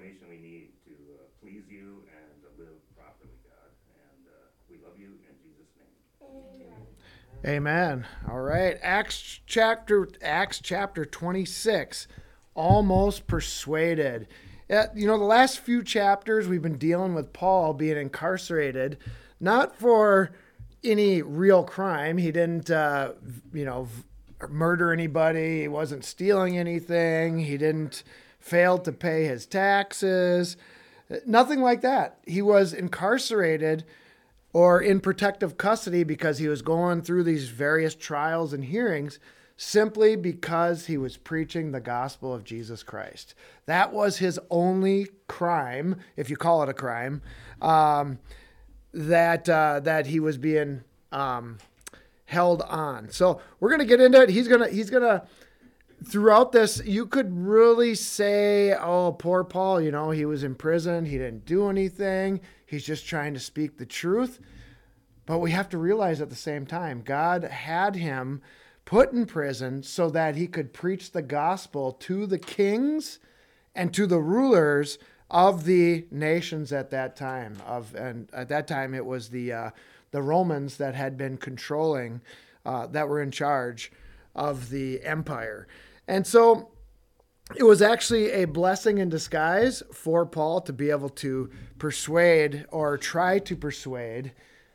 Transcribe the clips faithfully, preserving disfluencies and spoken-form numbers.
information we need to uh, please you and to live properly, God. And uh, we love you in Jesus' name. Amen. All right. Acts chapter Acts chapter twenty-six. Almost persuaded. Uh, you know, the last few chapters we've been dealing with Paul being incarcerated, not for any real crime. He didn't, uh, you know, murder anybody. He wasn't stealing anything. He didn't fail to pay his taxes. Nothing like that. He was incarcerated or in protective custody because he was going through these various trials and hearings simply because he was preaching the gospel of Jesus Christ. That was his only crime, if you call it a crime, um, that uh, that he was being um, held on. So we're gonna get into it. He's gonna he's gonna throughout this. You could really say, "Oh, poor Paul. You know, he was in prison. He didn't do anything. He's just trying to speak the truth." But we have to realize at the same time, God had him put in prison so that he could preach the gospel to the kings and to the rulers of the nations at that time. Of and at that time it was the uh, the Romans that had been controlling, uh, that were in charge of the empire, and so it was actually a blessing in disguise for Paul to be able to persuade or try to persuade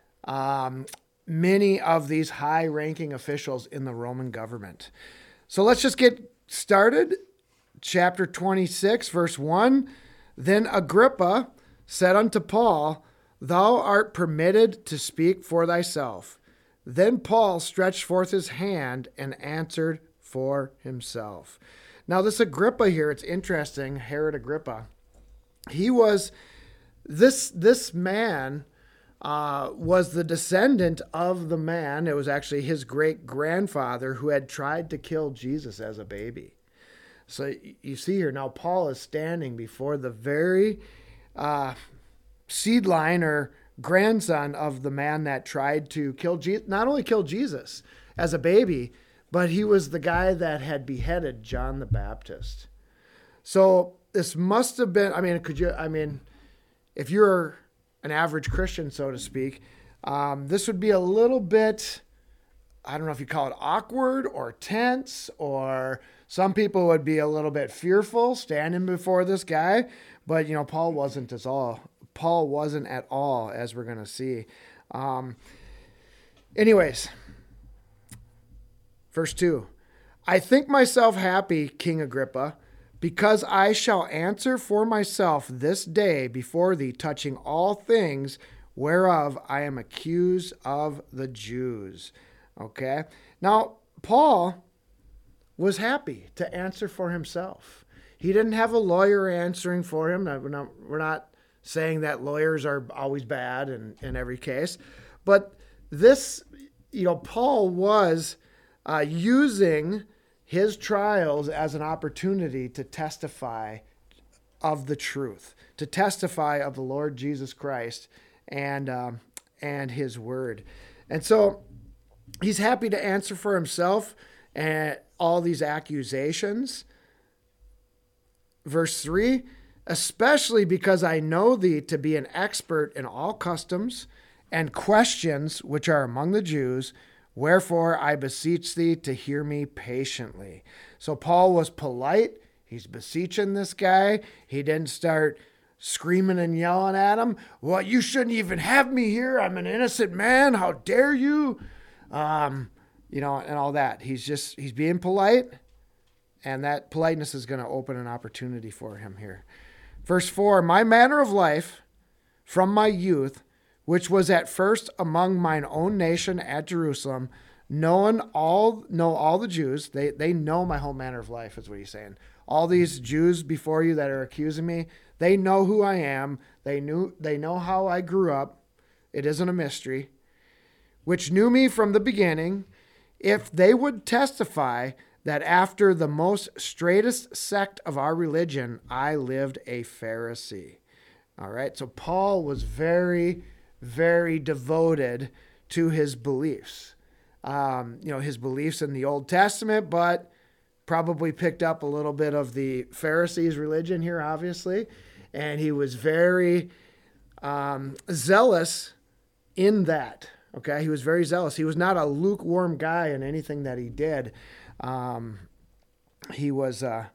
um, many of these high-ranking officials in the Roman government. So let's just get started. Chapter twenty-six, verse one. Then Agrippa said unto Paul, Thou art permitted to speak for thyself. Then Paul stretched forth his hand and answered for himself. Now this Agrippa here, it's interesting, Herod Agrippa. He was, this, this man uh, was the descendant of the man. It was actually his great-grandfather who had tried to kill Jesus as a baby. So you see here, now Paul is standing before the very uh, seed line or grandson of the man that tried to kill Jesus, not only kill Jesus as a baby, but he was the guy that had beheaded John the Baptist. So this must have been, I mean, could you, I mean, if you're an average Christian, so to speak, um, this would be a little bit, I don't know if you call it awkward or tense, or some people would be a little bit fearful standing before this guy. But, you know, Paul wasn't at all. Paul wasn't at all, as we're going to see. Um, anyways, verse two. I think myself happy, King Agrippa, because I shall answer for myself this day before thee touching all things whereof I am accused of the Jews. Okay. Now, Paul was happy to answer for himself. He didn't have a lawyer answering for him. We're not, we're not saying that lawyers are always bad in, in every case. But this, you know, Paul was uh, using his trials as an opportunity to testify of the truth, to testify of the Lord Jesus Christ and um, and his word. And so he's happy to answer for himself and all these accusations. Verse three, especially because I know thee to be an expert in all customs and questions which are among the Jews, wherefore I beseech thee to hear me patiently. So Paul was polite. He's beseeching this guy. He didn't start screaming and yelling at him. Well, you shouldn't even have me here. I'm an innocent man. How dare you? Um, you know, and all that. He's just, he's being polite. And that politeness is going to open an opportunity for him here. Verse four, my manner of life from my youth, which was at first among mine own nation at Jerusalem, knowing all, know all the Jews. They, they know my whole manner of life is what he's saying. All these Jews before you that are accusing me, they know who I am. They knew, they know how I grew up. It isn't a mystery. Which knew me from the beginning, if they would testify that after the most straightest sect of our religion, I lived a Pharisee. All right. So Paul was very, very devoted to his beliefs. Um, you know, his beliefs in the Old Testament, but probably picked up a little bit of the Pharisees' religion here, obviously. And he was very um, zealous in that. Okay, he was very zealous. He was not a lukewarm guy in anything that he did. Um, he was uh,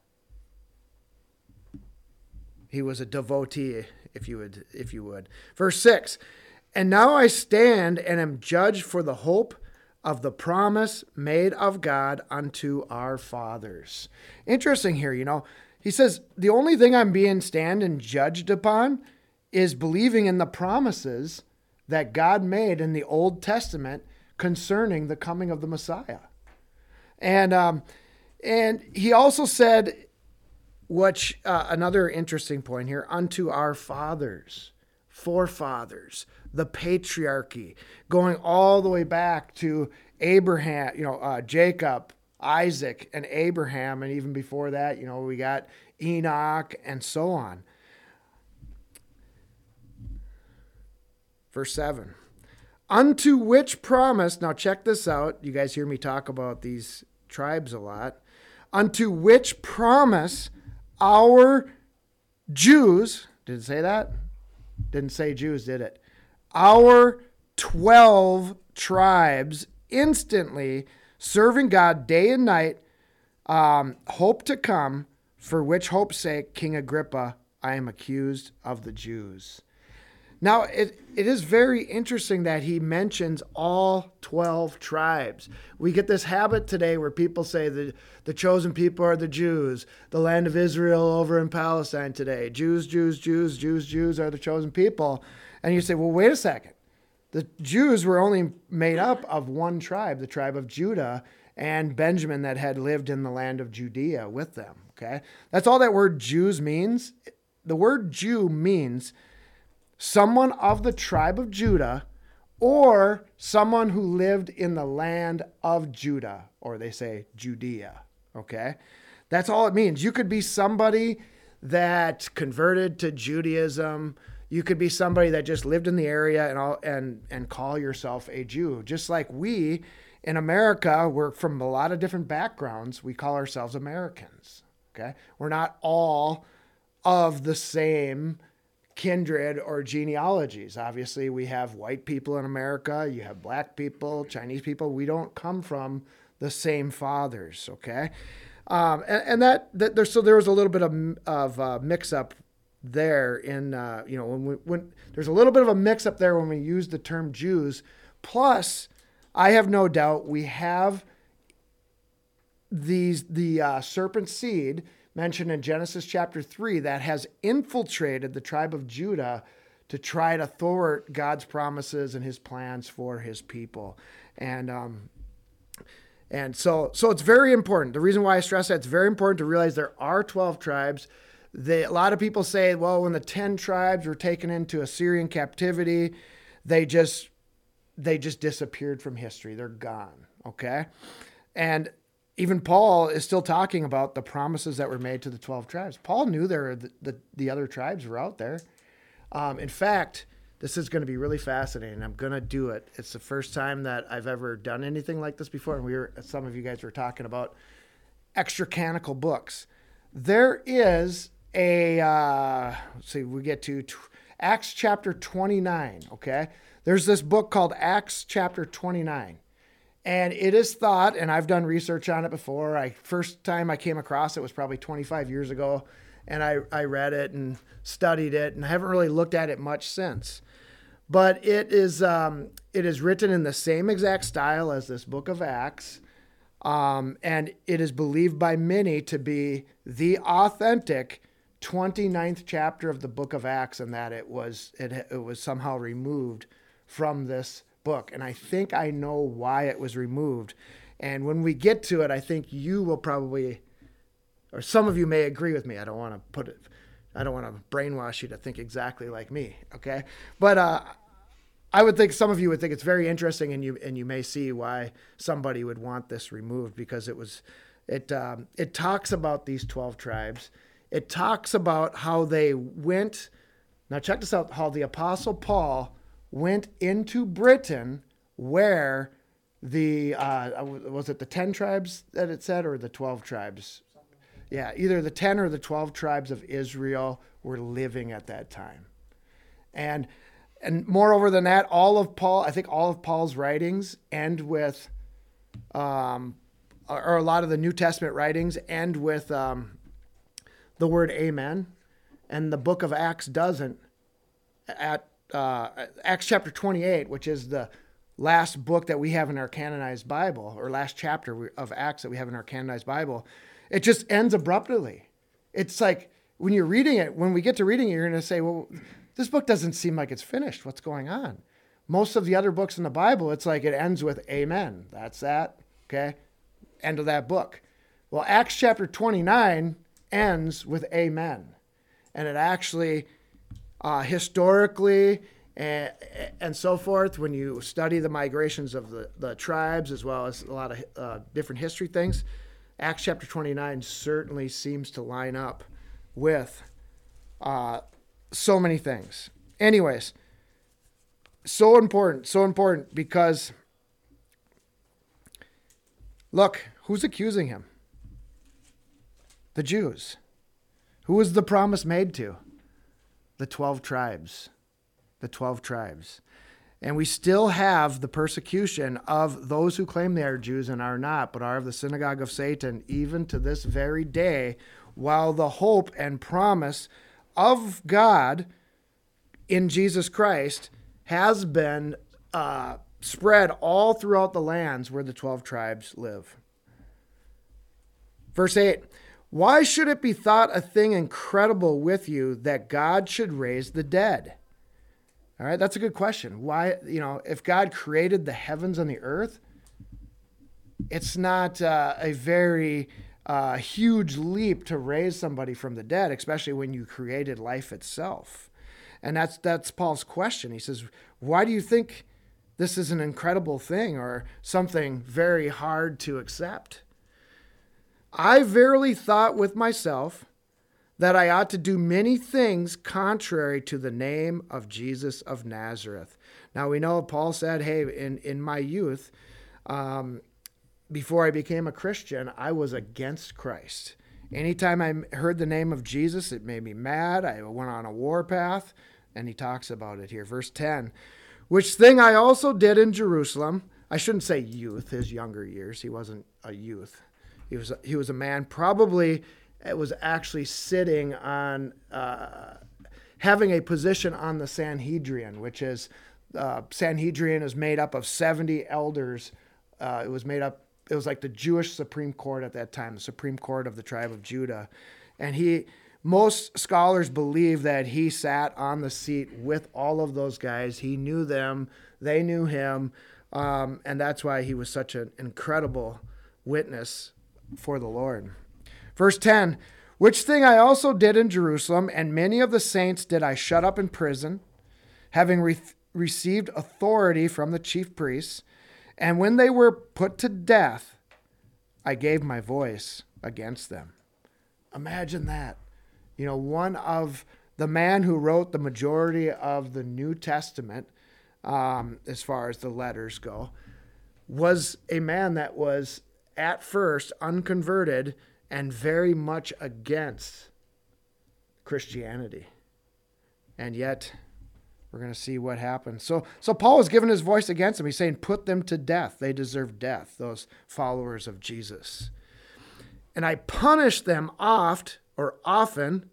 he was a devotee, if you would, if you would. Verse six. And now I stand and am judged for the hope of the promise made of God unto our fathers. Interesting here, you know. He says, the only thing I'm being stand and judged upon is believing in the promises that God made in the Old Testament concerning the coming of the Messiah. And um, and he also said, which uh, another interesting point here, unto our fathers, forefathers, the patriarchy, going all the way back to Abraham, you know, uh, Jacob, Isaac, and Abraham, and even before that, you know, we got Enoch and so on. Verse seven, unto which promise, now check this out, you guys hear me talk about these tribes a lot, unto which promise our Jews, did it say that? Didn't say Jews, did it? Our twelve tribes instantly serving God day and night, um, hope to come, for which hope's sake, King Agrippa, I am accused of the Jews. Now, it, it is very interesting that he mentions all twelve tribes. We get this habit today where people say the, the chosen people are the Jews, the land of Israel over in Palestine today. Jews, Jews, Jews, Jews, Jews are the chosen people. And you say, well, wait a second. The Jews were only made up of one tribe, the tribe of Judah, and Benjamin that had lived in the land of Judea with them. Okay, that's all that word Jews means. The word Jew means someone of the tribe of Judah or someone who lived in the land of Judah, or they say Judea. Okay, that's all it means. You could be somebody that converted to Judaism. You could be somebody that just lived in the area and all, and and call yourself a Jew. Just like we in America, we're from a lot of different backgrounds. We call ourselves Americans. Okay, we're not all of the same kindred or genealogies. Obviously, we have white people in America. You have black people, Chinese people. We don't come from the same fathers. Okay, um, and, and that, that there so there was a little bit of of uh, mix up there in, uh, you know, when we, when there's a little bit of a mix up there when we use the term Jews. Plus, I have no doubt we have these, the uh, serpent seed mentioned in Genesis chapter three that has infiltrated the tribe of Judah to try to thwart God's promises and his plans for his people. And, um, and so, so it's very important. The reason why I stress that, it's very important to realize there are twelve tribes. They, a lot of people say, well, when the ten tribes were taken into Assyrian captivity, they just they just disappeared from history. They're gone. Okay, and even Paul is still talking about the promises that were made to the twelve tribes. Paul knew there the the, the other tribes were out there. Um, in fact, this is going to be really fascinating. I'm going to do it. It's the first time that I've ever done anything like this before. And we were some of you guys were talking about extra canonical books. There is a, uh, let's see, we get to t- Acts chapter twenty-nine, okay? There's this book called Acts chapter twenty-nine. And it is thought, and I've done research on it before. I first time I came across it was probably twenty-five years ago. And I, I read it and studied it, and I haven't really looked at it much since. But it is um, it is written in the same exact style as this book of Acts. Um, and it is believed by many to be the authentic twenty-ninth chapter of the book of Acts, and that it was it, it was somehow removed from this book. And I think I know why it was removed. And when we get to it, I think you will probably, or some of you may agree with me. I don't want to put it, I don't want to brainwash you to think exactly like me. Okay. But, uh, I would think some of you would think it's very interesting, and you, and you may see why somebody would want this removed, because it was, it, um, it talks about these twelve tribes. It talks about how they went. Now check this out, how the Apostle Paul went into Britain, where the, uh, was it the ten tribes that it said, or the twelve tribes? Yeah, either the ten or the twelve tribes of Israel were living at that time. And and moreover than that, all of Paul, I think all of Paul's writings end with, um, or a lot of the New Testament writings end with um, the word amen. And the book of Acts doesn't. At uh, Acts chapter twenty-eight, which is the last book that we have in our canonized Bible, or last chapter of Acts that we have in our canonized Bible, it just ends abruptly. It's like when you're reading it, when we get to reading it, you're going to say, well, this book doesn't seem like it's finished. What's going on? Most of the other books in the Bible, it's like it ends with amen. That's that. Okay. End of that book. Well, Acts chapter twenty-nine ends with amen. And it actually, uh, historically and, and so forth, when you study the migrations of the, the tribes, as well as a lot of uh, different history things, Acts chapter twenty-nine certainly seems to line up with uh, so many things. Anyways, so important, so important because, look, who's accusing him? The Jews. Who was the promise made to? The twelve tribes. The twelve tribes. And we still have the persecution of those who claim they are Jews and are not, but are of the synagogue of Satan, even to this very day, while the hope and promise of God in Jesus Christ has been uh, spread all throughout the lands where the twelve tribes live. Verse eight, why should it be thought a thing incredible with you that God should raise the dead? All right, that's a good question. Why, you know, if God created the heavens and the earth, it's not uh, a very uh, huge leap to raise somebody from the dead, especially when you created life itself. And that's that's Paul's question. He says, why do you think this is an incredible thing or something very hard to accept? I verily thought with myself that I ought to do many things contrary to the name of Jesus of Nazareth. Now we know Paul said, hey, in, in my youth, um, before I became a Christian, I was against Christ. Anytime I heard the name of Jesus, it made me mad. I went on a warpath, and he talks about it here. Verse ten, which thing I also did in Jerusalem. I shouldn't say youth, his younger years. He wasn't a youth. He was, he was a man, probably it was actually sitting on, uh, having a position on the Sanhedrin, which is, uh, Sanhedrin is made up of seventy elders. Uh, it was made up, it was like the Jewish Supreme Court at that time, the Supreme Court of the tribe of Judah. And he, most scholars believe that he sat on the seat with all of those guys. He knew them, they knew him, um, and that's why he was such an incredible witness for the Lord. Verse ten, which thing I also did in Jerusalem, and many of the saints did I shut up in prison, having re- received authority from the chief priests. And when they were put to death, I gave my voice against them. Imagine that. You know, one of the man who wrote the majority of the New Testament, um, as far as the letters go, was a man that was at first unconverted and very much against Christianity. And yet, we're going to see what happens. So, so Paul was giving his voice against them. He's saying, put them to death. They deserve death, those followers of Jesus. And I punished them oft, or often,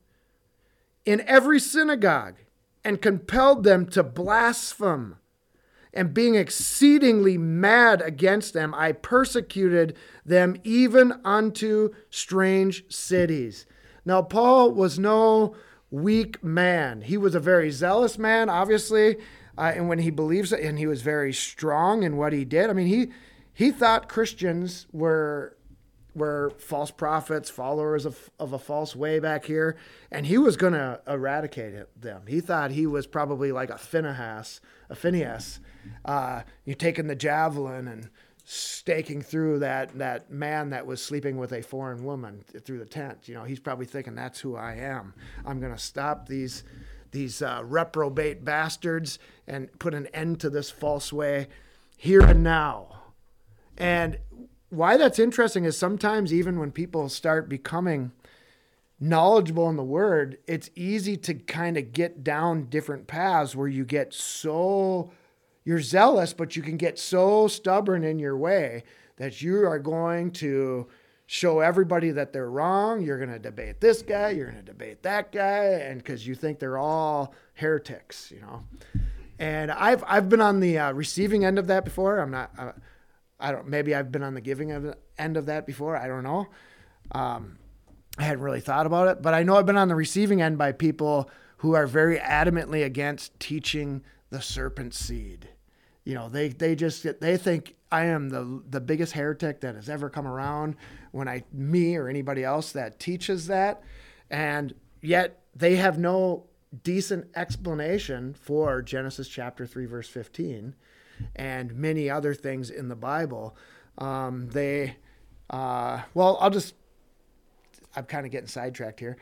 in every synagogue, and compelled them to blaspheme. And being exceedingly mad against them, I persecuted them even unto strange cities. Now, Paul was no weak man. He was a very zealous man, obviously, uh, and when he believes it, and he was very strong in what he did. I mean, he he thought Christians were were false prophets, followers of, of a false way back here, and he was going to eradicate it, them. He thought he was probably like a Phinehas, a Phineas. Uh, you're taking the javelin and staking through that, that man that was sleeping with a foreign woman through the tent. You know, he's probably thinking, that's who I am. I'm going to stop these, these uh, reprobate bastards and put an end to this false way here and now. And why that's interesting is sometimes even when people start becoming knowledgeable in the word, it's easy to kind of get down different paths where you get so, you're zealous, but you can get so stubborn in your way that you are going to show everybody that they're wrong. You're going to debate this guy, you're going to debate that guy, and because you think they're all heretics, you know. And I've I've been on the uh, receiving end of that before. I'm not. Uh, I don't. Maybe I've been on the giving of, end of that before. I don't know. Um, I hadn't really thought about it, but I know I've been on the receiving end by people who are very adamantly against teaching the serpent seed. You know, they they just they think I am the the biggest heretic that has ever come around. When I me or anybody else that teaches that, and yet they have no decent explanation for Genesis chapter three, verse fifteen, and many other things in the Bible. Um, they, uh, well, I'll just, I'm kind of getting sidetracked here.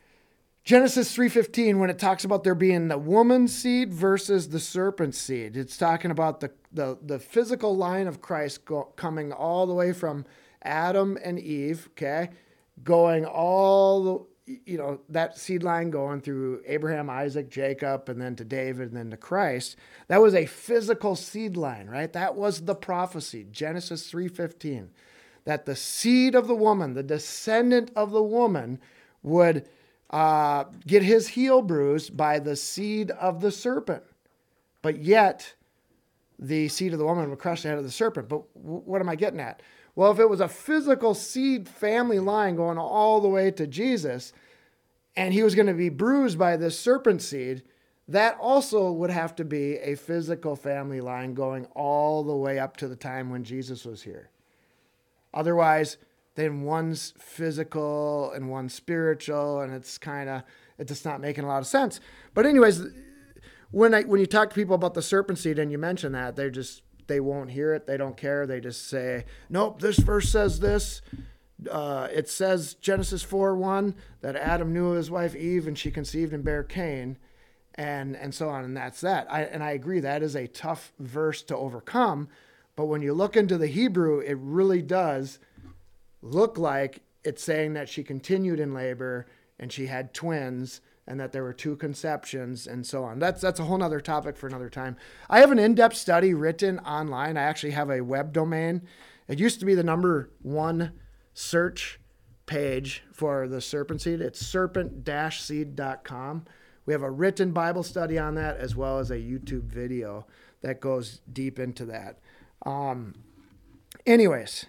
Genesis three fifteen, when it talks about there being the woman's seed versus the serpent's seed, it's talking about the, the, the physical line of Christ go, coming all the way from Adam and Eve, okay, going all the, you know, that seed line going through Abraham, Isaac, Jacob, and then to David, and then to Christ. That was a physical seed line, right? That was the prophecy, Genesis three fifteen, that the seed of the woman, the descendant of the woman, would uh, get his heel bruised by the seed of the serpent. But yet, the seed of the woman would crush the head of the serpent. But w- what am I getting at? Well, if it was a physical seed family line going all the way to Jesus, and he was going to be bruised by this serpent seed, that also would have to be a physical family line going all the way up to the time when Jesus was here. Otherwise, then one's physical and one's spiritual, and it's kind of, it's just not making a lot of sense. But anyways, when I when you talk to people about the serpent seed and you mention that, they're just, they won't hear it. They don't care. They just say, nope, this verse says this. Uh, it says Genesis four one that Adam knew his wife Eve and she conceived and bare Cain, and, and so on. And that's that. I, and I agree that is a tough verse to overcome. But when you look into the Hebrew, it really does look like it's saying that she continued in labor and she had twins, and that there were two conceptions and so on. That's that's a whole nother topic for another time. I have an in-depth study written online. I actually have a web domain. It used to be the number one search page for the serpent seed. It's serpent dash seed dot com. We have a written Bible study on that, as well as a YouTube video that goes deep into that. Um, anyways,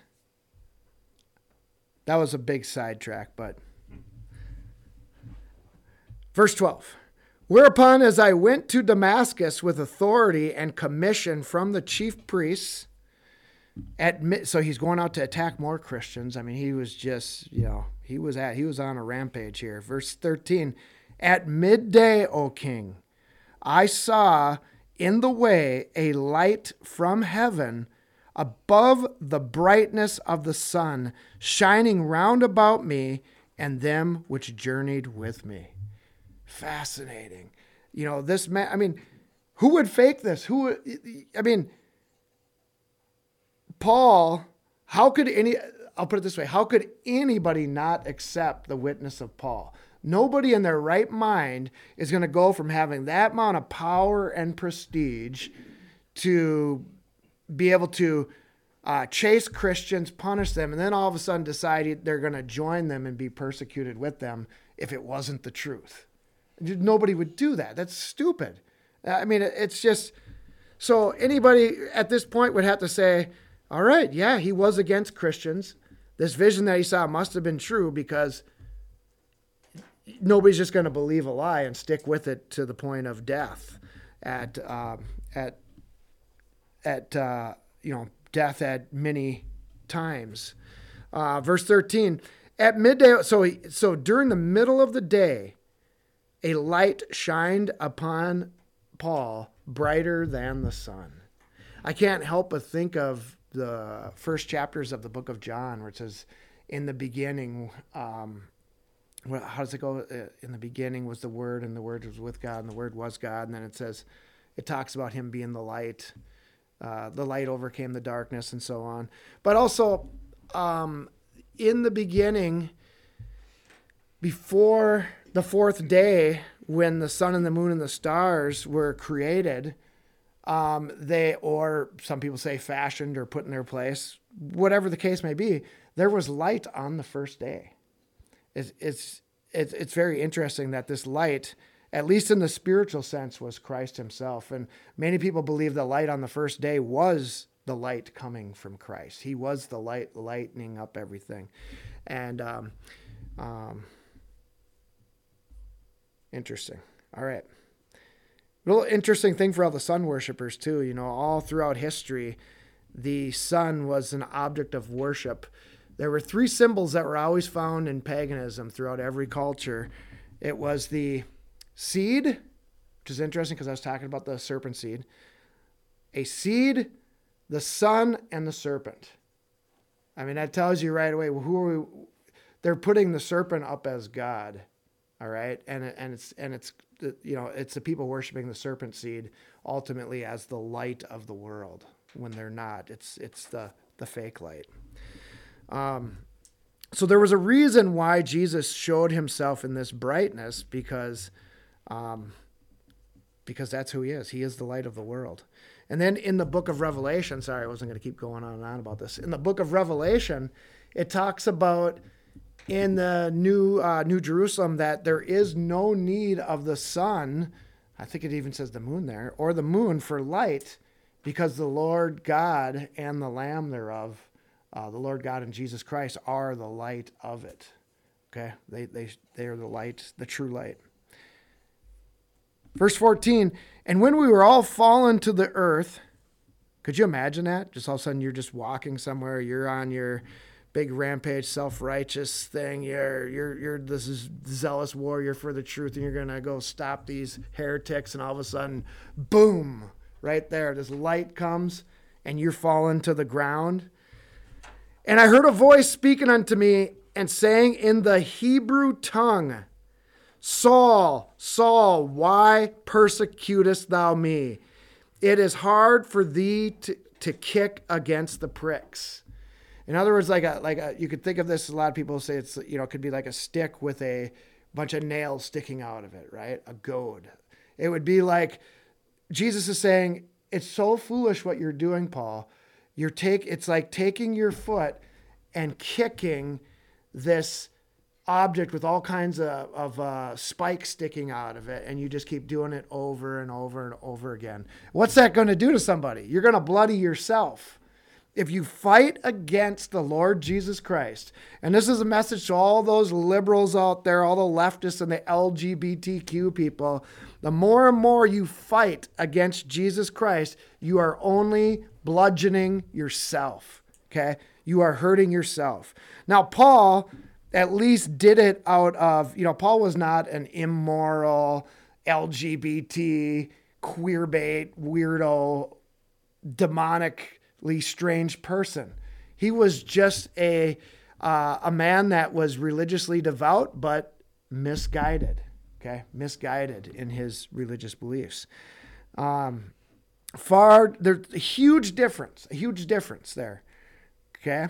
that was a big sidetrack, but verse twelve, whereupon as I went to Damascus with authority and commission from the chief priests, at mid, so he's going out to attack more Christians. I mean, he was just, you know, he was at, he was on a rampage here. Verse thirteen, at midday, O king, I saw in the way a light from heaven above the brightness of the sun, shining round about me and them which journeyed with me. Fascinating. You know, this man, I mean, who would fake this? Who would, I mean, Paul, how could any, I'll put it this way, how could anybody not accept the witness of Paul? Nobody in their right mind is going to go from having that amount of power and prestige to be able to uh, chase Christians, punish them, and then all of a sudden decide they're going to join them and be persecuted with them if it wasn't the truth. Nobody would do that. That's stupid. I mean, it's just, so anybody at this point would have to say, all right, yeah, he was against Christians. This vision that he saw must have been true, because nobody's just going to believe a lie and stick with it to the point of death at, uh, at, at, uh, you know, death at many times. Uh, verse thirteen, at midday. So, he, so during the middle of the day, a light shined upon Paul brighter than the sun. I can't help but think of the first chapters of the book of John, where it says, in the beginning, um, well, how does it go? In the beginning was the Word, and the Word was with God, and the Word was God. And then it says, it talks about him being the light. Uh, the light overcame the darkness, and so on. But also, um, in the beginning, before the fourth day, when the sun and the moon and the stars were created, um, they, or some people say fashioned or put in their place, whatever the case may be, there was light on the first day. It's, it's, it's, it's very interesting that this light, at least in the spiritual sense, was Christ himself. And many people believe the light on the first day was the light coming from Christ. He was the light lightening up everything. And, um, um, interesting. All right. A little interesting thing for all the sun worshipers too. You know, all throughout history, the sun was an object of worship. There were three symbols that were always found in paganism throughout every culture. It was the seed, which is interesting because I was talking about the serpent seed. A seed, the sun, and the serpent. I mean, that tells you right away, well, who are we? They're putting the serpent up as God. All right. And, and it's, and it's, you know, it's the people worshiping the serpent seed ultimately as the light of the world when they're not. It's, it's the, the fake light. Um, so there was a reason why Jesus showed himself in this brightness because, um, because that's who he is. He is the light of the world. And then in the book of Revelation, sorry, I wasn't going to keep going on and on about this. In the book of Revelation, it talks about in the new uh, New Jerusalem that there is no need of the sun. I think it even says the moon there, or the moon for light, because the Lord God and the Lamb thereof, uh, the Lord God and Jesus Christ are the light of it. Okay, they they they are the light, the true light. Verse fourteen, and when we were all fallen to the earth, could you imagine that? Just all of a sudden you're just walking somewhere, you're on your big rampage, self-righteous thing. You're, you're, you're this is zealous warrior for the truth, and you're going to go stop these heretics, and all of a sudden, boom, right there, this light comes, and you're falling to the ground. And I heard a voice speaking unto me and saying in the Hebrew tongue, Saul, Saul, why persecutest thou me? It is hard for thee to, to kick against the pricks. In other words, like a, like a, you could think of this, a lot of people say it's, you know, it could be like a stick with a bunch of nails sticking out of it, right? A goad. It would be like, Jesus is saying, it's so foolish what you're doing, Paul. You're take, it's like taking your foot and kicking this object with all kinds of, of uh, spikes sticking out of it, and you just keep doing it over and over and over again. What's that going to do to somebody? You're going to bloody yourself. If you fight against the Lord Jesus Christ, and this is a message to all those liberals out there, all the leftists and the L G B T Q people, the more and more you fight against Jesus Christ, you are only bludgeoning yourself, okay? You are hurting yourself. Now, Paul at least did it out of, you know, Paul was not an immoral, L G B T, queerbait, weirdo, demonic, strange person. He was just a uh, a man that was religiously devout but misguided. Okay, misguided in his religious beliefs. Um, far there's a huge difference, a huge difference there. Okay.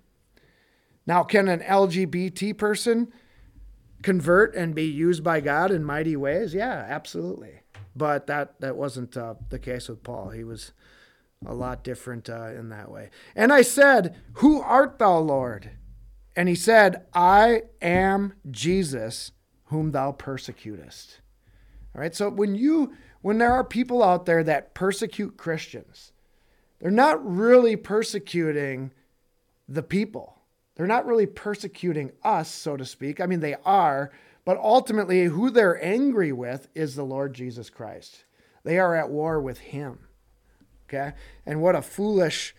Now, can an L G B T person convert and be used by God in mighty ways? Yeah, absolutely. But that that wasn't uh, the case with Paul. He was a lot different uh, in that way. And I said, who art thou, Lord? And he said, I am Jesus, whom thou persecutest. All right. So when you, when there are people out there that persecute Christians, they're not really persecuting the people. They're not really persecuting us, so to speak. I mean, they are, but ultimately who they're angry with is the Lord Jesus Christ. They are at war with him. Okay. And what a foolish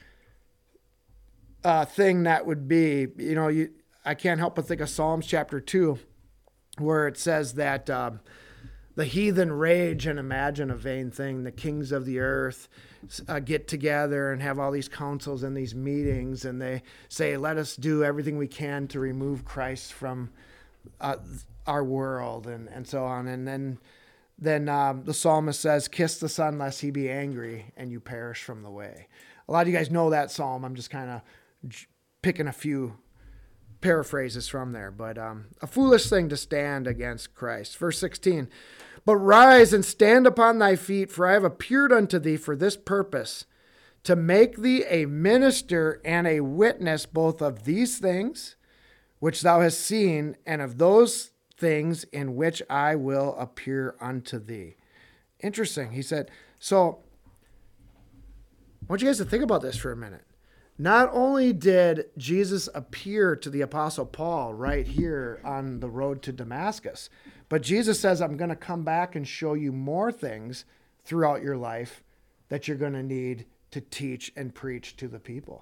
uh, thing that would be. You know, you, I can't help but think of Psalms chapter two, where it says that uh, the heathen rage and imagine a vain thing. The kings of the earth uh, get together and have all these councils and these meetings, and they say, let us do everything we can to remove Christ from uh, our world, and, and so on. And then Then um, the psalmist says, kiss the Son lest he be angry and you perish from the way. A lot of you guys know that psalm. I'm just kind of j- picking a few paraphrases from there, but um, a foolish thing to stand against Christ. Verse sixteen, but rise and stand upon thy feet, for I have appeared unto thee for this purpose, to make thee a minister and a witness both of these things which thou hast seen, and of those things in which I will appear unto thee. Interesting. He said, so I want you guys to think about this for a minute. Not only did Jesus appear to the Apostle Paul right here on the road to Damascus, but Jesus says, I'm going to come back and show you more things throughout your life that you're going to need to teach and preach to the people.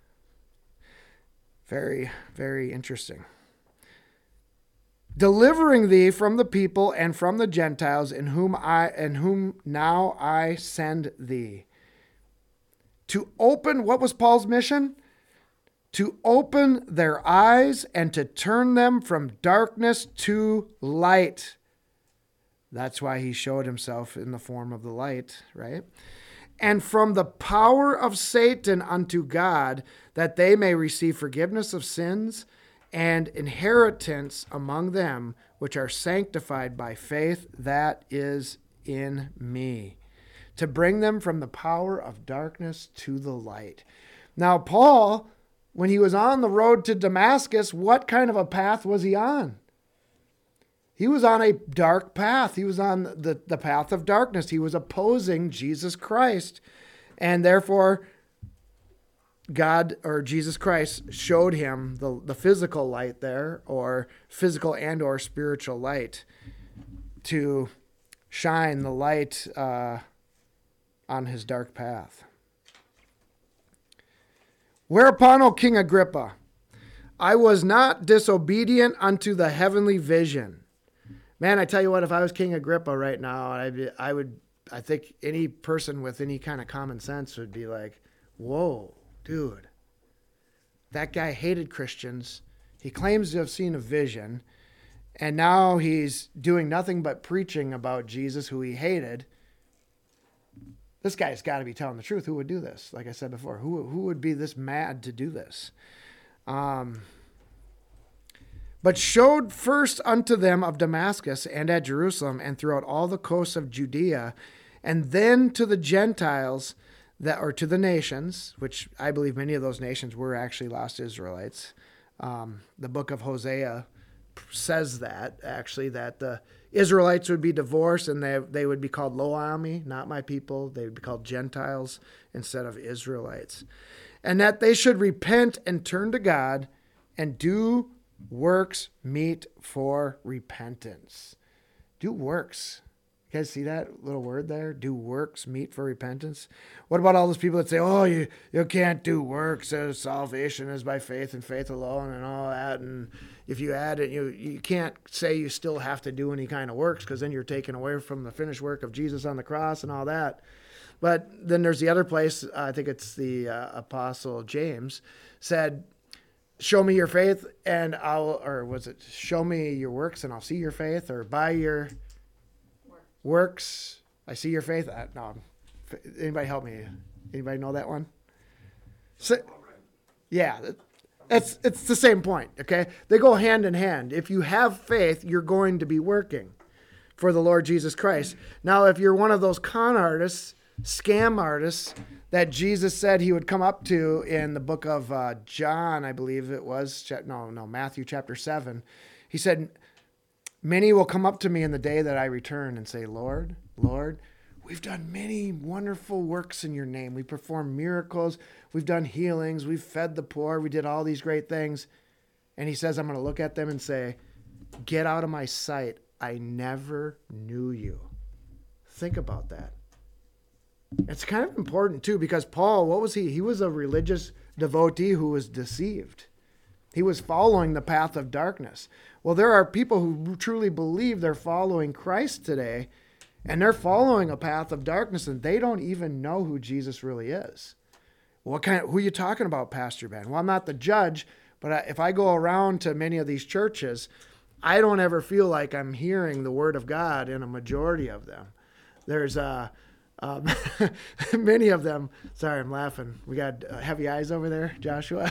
Very, very interesting. Delivering thee from the people and from the Gentiles in whom I and whom now I send thee. To open, what was Paul's mission? To open their eyes and to turn them from darkness to light. That's why he showed himself in the form of the light, right? And from the power of Satan unto God, that they may receive forgiveness of sins and inheritance among them which are sanctified by faith that is in me, to bring them from the power of darkness to the light. Now, Paul, when he was on the road to Damascus, what kind of a path was he on? He was on a dark path. He was on the, the path of darkness. He was opposing Jesus Christ. And therefore, God or Jesus Christ showed him the, the physical light there, or physical and or spiritual light, to shine the light uh, on his dark path. Whereupon, O King Agrippa, I was not disobedient unto the heavenly vision. Man, I tell you what, if I was King Agrippa right now, I, I would, I think any person with any kind of common sense would be like, whoa, dude, that guy hated Christians. He claims to have seen a vision, and now he's doing nothing but preaching about Jesus, who he hated. This guy's got to be telling the truth. Who would do this? Like I said before, who, who would be this mad to do this? Um... But showed first unto them of Damascus and at Jerusalem and throughout all the coasts of Judea, and then to the Gentiles, that or to the nations, which I believe many of those nations were actually lost Israelites. Um, the book of Hosea says that, actually, that the Israelites would be divorced and they, they would be called Lo Ami, not my people. They would be called Gentiles instead of Israelites. And that they should repent and turn to God and do works meet for repentance. Do works. You guys see that little word there? Do works meet for repentance. What about all those people that say, oh, you, you can't do works. Uh, salvation is by faith and faith alone and all that. And if you add it, you, you can't say you still have to do any kind of works, because then you're taken away from the finished work of Jesus on the cross and all that. But then there's the other place, I think it's the uh, Apostle James, said, show me your faith and I'll, or was it show me your works and I'll see your faith, or by your Work. works, I see your faith. Uh, no, anybody help me? Anybody know that one? So, yeah, it's, it's the same point. Okay. They go hand in hand. If you have faith, you're going to be working for the Lord Jesus Christ. Now, if you're one of those con artists, scam artists that Jesus said he would come up to in the book of uh, John, I believe it was, no, no, Matthew chapter seven. He said, many will come up to me in the day that I return and say, Lord, Lord, we've done many wonderful works in your name. We performed miracles. We've done healings. We've fed the poor. We did all these great things. And he says, I'm going to look at them and say, get out of my sight. I never knew you. Think about that. It's kind of important, too, because Paul, what was he? He was a religious devotee who was deceived. He was following the path of darkness. Well, there are people who truly believe they're following Christ today, and they're following a path of darkness, and they don't even know who Jesus really is. What kind of, who are you talking about, Pastor Ben? Well, I'm not the judge, but if I go around to many of these churches, I don't ever feel like I'm hearing the word of God in a majority of them. There's a... Um, many of them, sorry, I'm laughing. We got uh, heavy eyes over there, Joshua.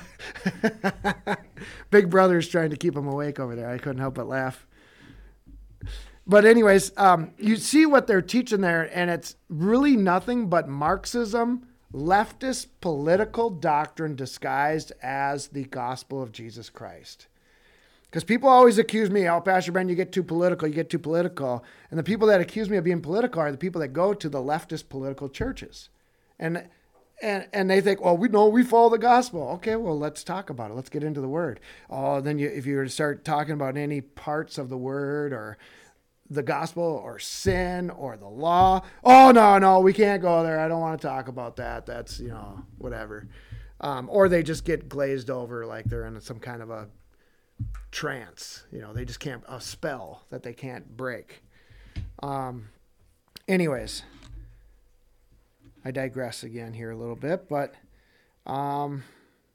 Big brother's trying to keep him awake over there. I couldn't help but laugh. But anyways, um, you see what they're teaching there, and it's really nothing but Marxism, leftist political doctrine disguised as the gospel of Jesus Christ. Because people always accuse me, oh, Pastor Ben, you get too political, you get too political. And the people that accuse me of being political are the people that go to the leftist political churches. And and and they think, well, we know we follow the gospel. Okay, well, let's talk about it. Let's get into the word. Oh, then you, if you were to start talking about any parts of the word or the gospel or sin or the law, oh, no, no, we can't go there. I don't want to talk about that. That's, you know, whatever. Um, or they just get glazed over like they're in some kind of a trance, you know, they just can't, a spell that they can't break. Um, anyways, I digress again here a little bit, but, um,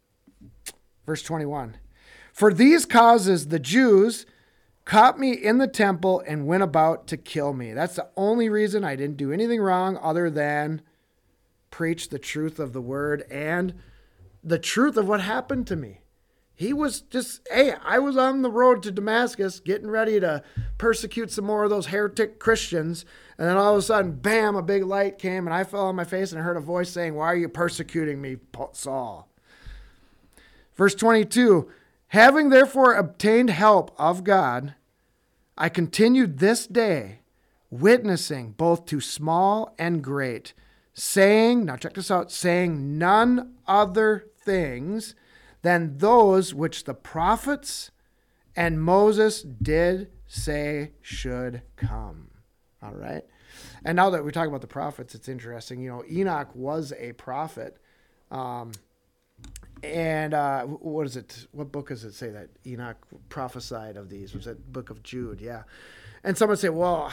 verse twenty-one, for these causes, the Jews caught me in the temple and went about to kill me. That's the only reason. I didn't do anything wrong other than preach the truth of the word and the truth of what happened to me. He was just, hey, I was on the road to Damascus getting ready to persecute some more of those heretic Christians. And then all of a sudden, bam, a big light came and I fell on my face and I heard a voice saying, why are you persecuting me, Saul? Verse twenty-two, having therefore obtained help of God, I continued this day, witnessing both to small and great, saying, now check this out, saying none other things than those which the prophets and Moses did say should come. All right. And now that we talk about the prophets, it's interesting. You know, Enoch was a prophet. Um, and uh, what is it? What book does it say that Enoch prophesied of these? Was it Book of Jude? Yeah. And someone say, well,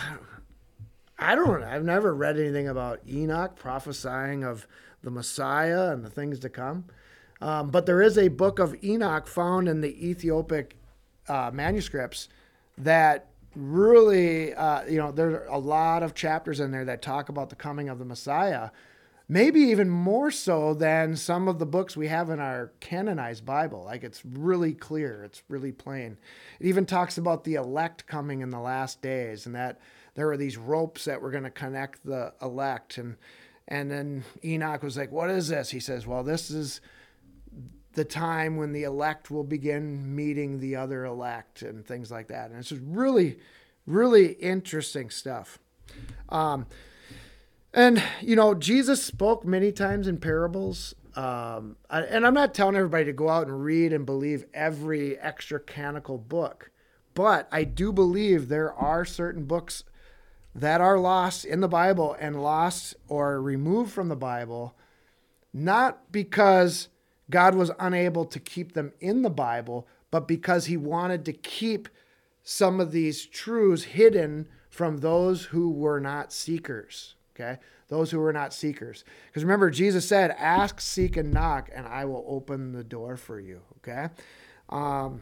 I don't know. I've never read anything about Enoch prophesying of the Messiah and the things to come. Um, but there is a book of Enoch found in the Ethiopic uh, manuscripts that really, uh, you know, there are a lot of chapters in there that talk about the coming of the Messiah, maybe even more so than some of the books we have in our canonized Bible. Like, it's really clear. It's really plain. It even talks about the elect coming in the last days and that there were these ropes that were going to connect the elect. And, and then Enoch was like, what is this? He says, well, this is the time when the elect will begin meeting the other elect and things like that. And it's just really, really interesting stuff. Um, and, you know, Jesus spoke many times in parables. Um, and I'm not telling everybody to go out and read and believe every extra canonical book, but I do believe there are certain books that are lost in the Bible and lost or removed from the Bible, not because God was unable to keep them in the Bible, but because he wanted to keep some of these truths hidden from those who were not seekers, okay? Those who were not seekers. Because remember, Jesus said, ask, seek, and knock, and I will open the door for you, okay? Um,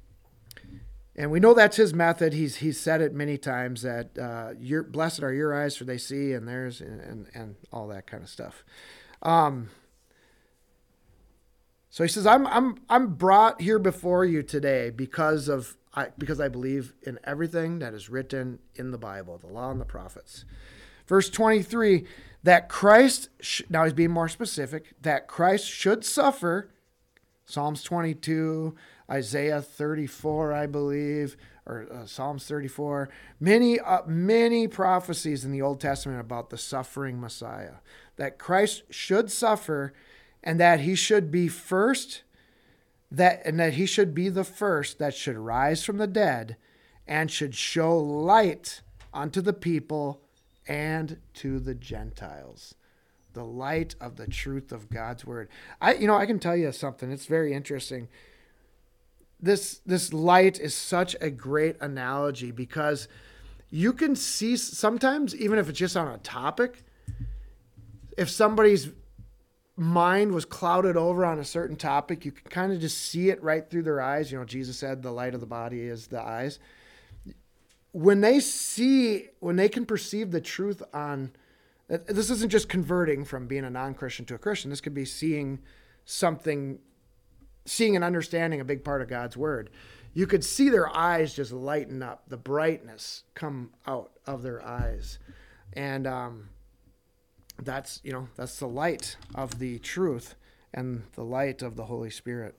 and we know that's his method. He's he's said it many times that uh, you're, blessed are your eyes for they see, and theirs, and, and, and all that kind of stuff. Um So he says, I'm I'm I'm brought here before you today because of I because I believe in everything that is written in the Bible, the law and the prophets. Verse twenty-three, that Christ, sh- now he's being more specific, that Christ should suffer, Psalms twenty-two, Isaiah thirty-four, I believe, or uh, Psalms thirty-four, many, uh, many prophecies in the Old Testament about the suffering Messiah, that Christ should suffer and that he should be first, that and that he should be the first that should rise from the dead and should show light unto the people and to the Gentiles. The light of the truth of God's word. I, you know, I can tell you something. It's very interesting. This, this light is such a great analogy because you can see sometimes, even if it's just on a topic, if somebody's mind was clouded over on a certain topic, you can kind of just see it right through their eyes. You know, Jesus said the light of the body is the eyes. When they see, when they can perceive the truth on, Uh, This isn't just converting from being a non-Christian to a Christian. This could be seeing something, seeing and understanding a big part of God's word. You could see their eyes just lighten up, the brightness come out of their eyes. And um, that's, you know, that's the light of the truth and the light of the Holy Spirit.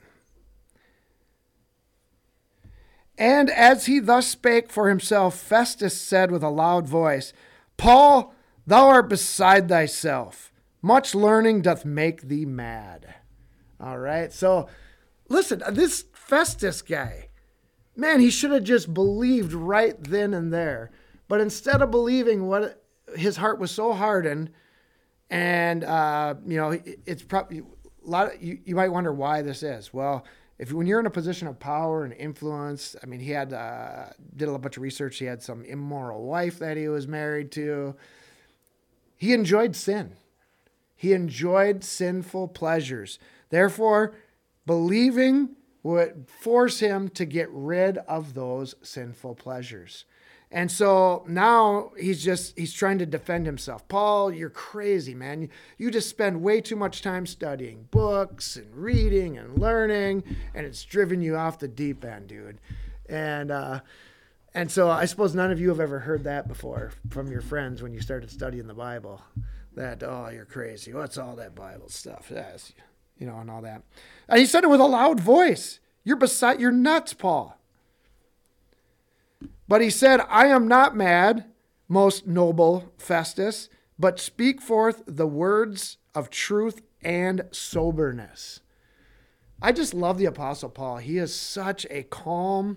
And as he thus spake for himself, Festus said with a loud voice, Paul, thou art beside thyself. Much learning doth make thee mad. All right. So listen, this Festus guy, man, he should have just believed right then and there. But instead of believing what his heart was so hardened, and, uh, you know, it's probably a lot of, you, you might wonder why this is. Well, if when you're in a position of power and influence, I mean, he had, uh, did a bunch of research. He had some immoral wife that he was married to. He enjoyed sin. He enjoyed sinful pleasures. Therefore, believing would force him to get rid of those sinful pleasures. And so now he's just, he's trying to defend himself. Paul, you're crazy, man. You, you just spend way too much time studying books and reading and learning, and it's driven you off the deep end, dude. And, uh, and so I suppose none of you have ever heard that before from your friends when you started studying the Bible, that, oh, you're crazy. What's all that Bible stuff? Yes, you know, and all that. And he said it with a loud voice. You're beside, you're nuts, Paul. But he said, I am not mad, most noble Festus, but speak forth the words of truth and soberness. I just love the Apostle Paul. He is such a calm,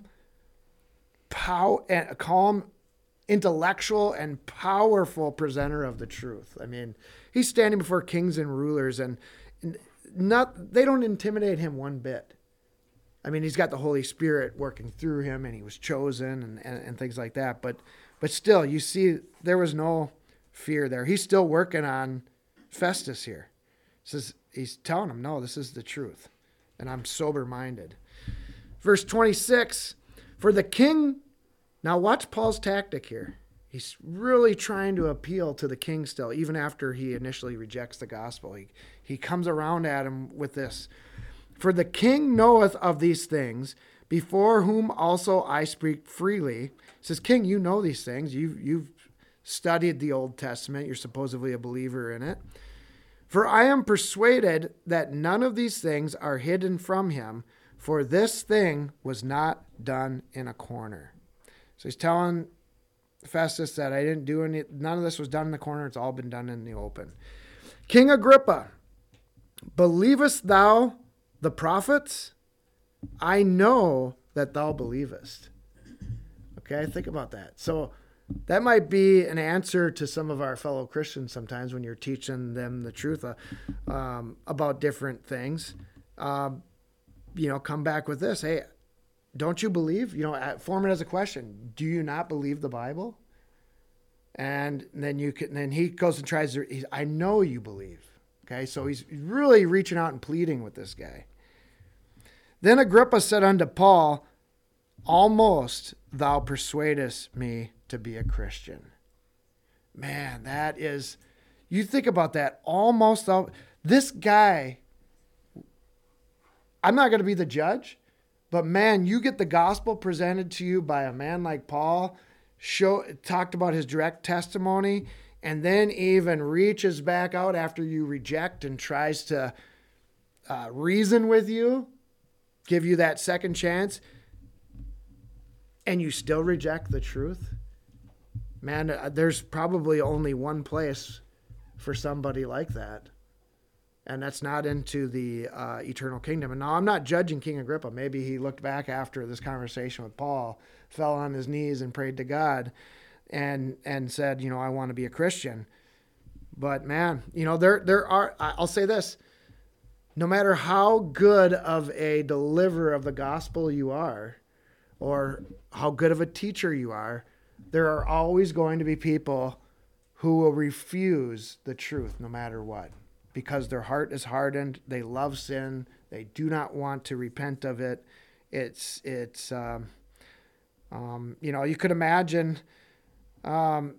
pow, a calm, intellectual and powerful presenter of the truth. I mean, he's standing before kings and rulers, and not they don't intimidate him one bit. I mean, he's got the Holy Spirit working through him, and he was chosen and, and, and things like that. But but still, you see, there was no fear there. He's still working on Festus here. Says he's telling him, no, this is the truth, and I'm sober-minded. Verse twenty-six, for the king, now watch Paul's tactic here. He's really trying to appeal to the king still, even after he initially rejects the gospel. He, he comes around at him with this. For the king knoweth of these things, before whom also I speak freely. He says, King, you know these things. You've, you've studied the Old Testament. You're supposedly a believer in it. For I am persuaded that none of these things are hidden from him, for this thing was not done in a corner. So he's telling Festus that I didn't do any, none of this was done in the corner. It's all been done in the open. King Agrippa, believest thou the prophets? I know that thou believest. Okay, think about that. So that might be an answer to some of our fellow Christians sometimes when you're teaching them the truth uh, um, about different things. Um, you know, come back with this. Hey, don't you believe? You know, form it as a question. Do you not believe the Bible? And then you can. Then he goes and tries to. He's, I know you believe. Okay, so he's really reaching out and pleading with this guy. Then Agrippa said unto Paul, almost thou persuadest me to be a Christian. Man, that is, you think about that, almost thou, this guy, I'm not going to be the judge, but man, you get the gospel presented to you by a man like Paul, show, talked about his direct testimony, and then even reaches back out after you reject and tries to uh, reason with you, give you that second chance, and you still reject the truth. Man, uh, there's probably only one place for somebody like that, and that's not into the uh, eternal kingdom. And now I'm not judging King Agrippa. Maybe he looked back after this conversation with Paul, fell on his knees and prayed to God, and and said, you know, I want to be a Christian. But man, you know, there there are, I'll say this, no matter how good of a deliverer of the gospel you are, or how good of a teacher you are, there are always going to be people who will refuse the truth no matter what, because their heart is hardened. They love sin. They do not want to repent of it. It's, it's, um, um, you know, you could imagine, um,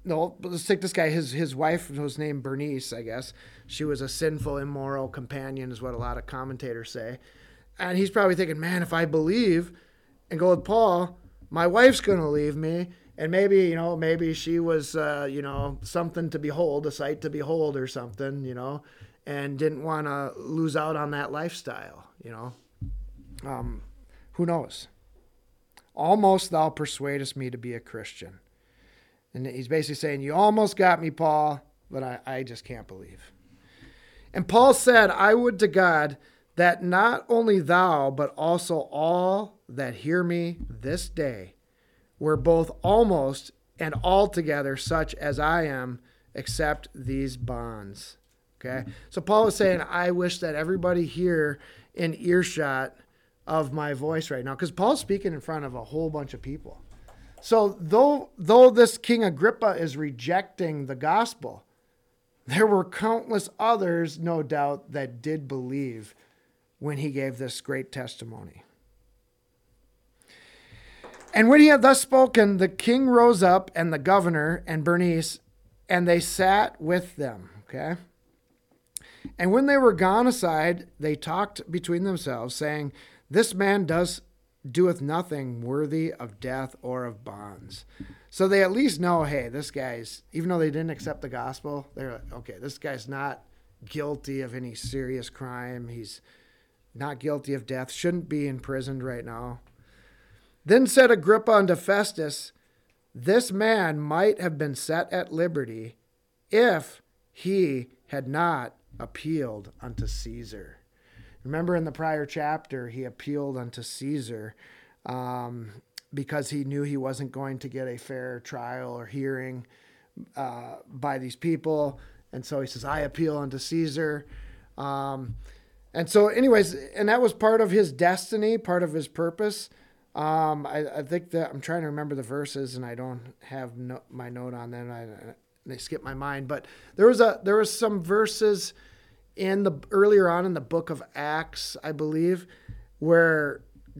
no, but let's take this guy. His his wife was named Bernice, I guess. She was a sinful, immoral companion, is what a lot of commentators say. And he's probably thinking, man, if I believe and go with Paul, my wife's going to leave me. And maybe, you know, maybe she was, uh, you know, something to behold, a sight to behold or something, you know, and didn't want to lose out on that lifestyle, you know. Um, who knows? Almost thou persuadest me to be a Christian. And he's basically saying, you almost got me, Paul, but I, I just can't believe. And Paul said, I would to God that not only thou, but also all that hear me this day were both almost and altogether such as I am, except these bonds. Okay? So Paul was saying, I wish that everybody here in earshot of my voice right now, because Paul's speaking in front of a whole bunch of people. So though though this King Agrippa is rejecting the gospel, there were countless others, no doubt, that did believe when he gave this great testimony. And when he had thus spoken, the king rose up, and the governor and Bernice, and they sat with them. Okay. And when they were gone aside, they talked between themselves, saying, this man does doeth nothing worthy of death or of bonds. So they at least know, hey, this guy's, even though they didn't accept the gospel, they're like, okay, this guy's not guilty of any serious crime. He's not guilty of death, shouldn't be imprisoned right now. Then said Agrippa unto Festus, this man might have been set at liberty if he had not appealed unto Caesar. Remember in the prior chapter, he appealed unto Caesar um, because he knew he wasn't going to get a fair trial or hearing uh, by these people. And so he says, I appeal unto Caesar. Um, and so anyways, and that was part of his destiny, part of his purpose. Um, I, I think that I'm trying to remember the verses, and I don't have no, my note on them. I, they skip my mind, but there was a, there was some verses in the earlier on in the book of Acts, I believe, where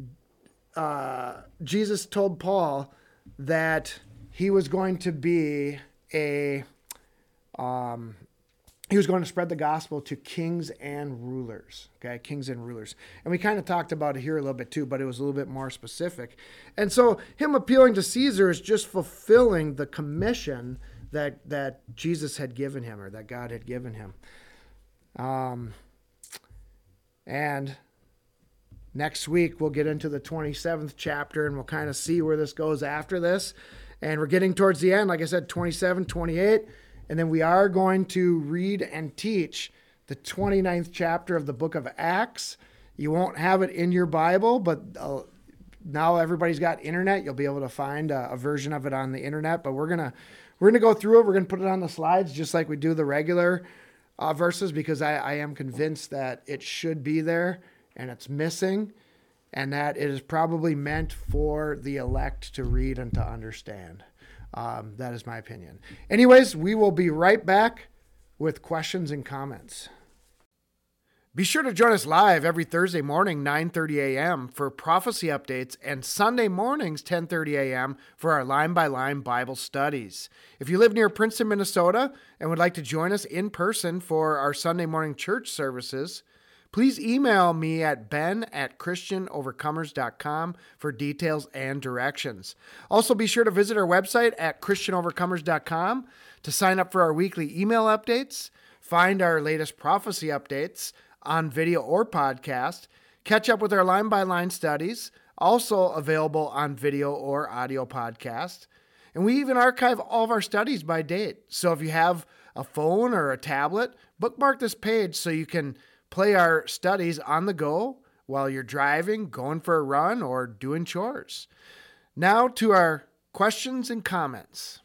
uh, Jesus told Paul that he was going to be a, um, he was going to spread the gospel to kings and rulers. Okay, kings and rulers, and we kind of talked about it here a little bit too, but it was a little bit more specific. And so, him appealing to Caesar is just fulfilling the commission that that Jesus had given him, or that God had given him. Um, and next week we'll get into the twenty-seventh chapter, and we'll kind of see where this goes after this. And we're getting towards the end, like I said, twenty-seven, twenty-eight. And then we are going to read and teach the twenty-ninth chapter of the book of Acts. You won't have it in your Bible, but uh, now everybody's got internet. You'll be able to find a, a version of it on the internet. But we're going to, we're going to go through it. We're going to put it on the slides just like we do the regular Uh, verses, because I, I am convinced that it should be there and it's missing, and that it is probably meant for the elect to read and to understand. Um, that is my opinion. Anyways, we will be right back with questions and comments. Be sure to join us live every Thursday morning, nine thirty a.m. for prophecy updates, and Sunday mornings, ten thirty a.m. for our line-by-line Bible studies. If you live near Princeton, Minnesota, and would like to join us in person for our Sunday morning church services, please email me at ben at christian overcomers dot com for details and directions. Also, be sure to visit our website at christian overcomers dot com to sign up for our weekly email updates, find our latest prophecy updates on video or podcast, catch up with our line-by-line studies, also available on video or audio podcast. And we even archive all of our studies by date. So if you have a phone or a tablet, bookmark this page so you can play our studies on the go while you're driving, going for a run, or doing chores. Now to our questions and comments.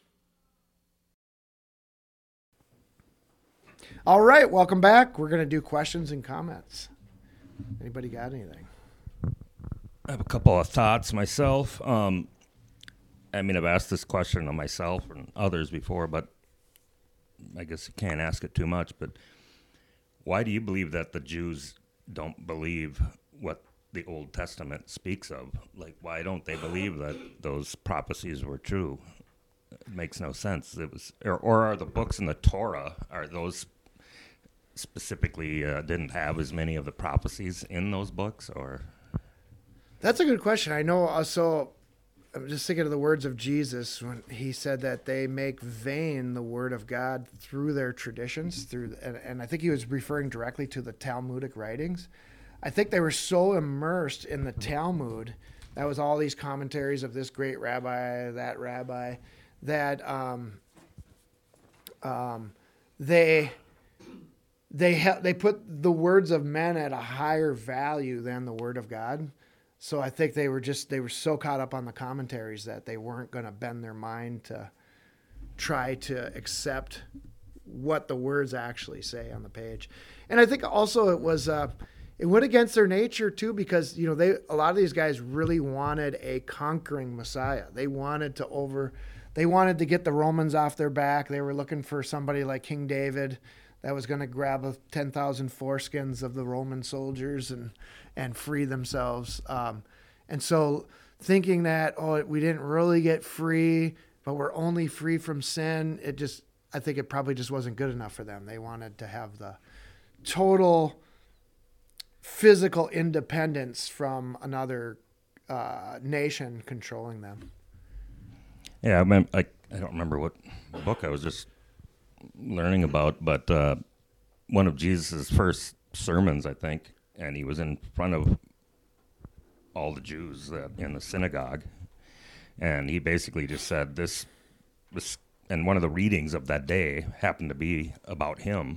All right, welcome back. We're going to do questions and comments. Anybody got anything? I have a couple of thoughts myself. Um, I mean, I've asked this question of myself and others before, but I guess you can't ask it too much. But why do you believe that the Jews don't believe what the Old Testament speaks of? Like, why don't they believe that those prophecies were true? it makes no sense. It was, or, or are the books in the Torah, are those specifically uh, didn't have as many of the prophecies in those books, or? That's a good question. I know. Uh, so I'm just thinking of the words of Jesus when he said that they make vain the word of God through their traditions. Through, and, and I think he was referring directly to the Talmudic writings. I think they were so immersed in the Talmud, that was all these commentaries of this great rabbi, that rabbi, that um, um, they they ha- they put the words of men at a higher value than the word of God. So I think they were just they were so caught up on the commentaries that they weren't going to bend their mind to try to accept what the words actually say on the page. And I think also it was uh, it went against their nature too, because you know they a lot of these guys really wanted a conquering Messiah. They wanted to over they wanted to get the Romans off their back. They were looking for somebody like King David that was going to grab a ten thousand foreskins of the Roman soldiers and and free themselves. Um, and so thinking that, oh, we didn't really get free, but we're only free from sin, it just, I think it probably just wasn't good enough for them. They wanted to have the total physical independence from another uh, nation controlling them. Yeah, I, mem- I, I don't remember what book I was just learning about, but uh, one of Jesus' first sermons, I think, and he was in front of all the Jews that in the synagogue, and he basically just said this, this, and one of the readings of that day happened to be about him.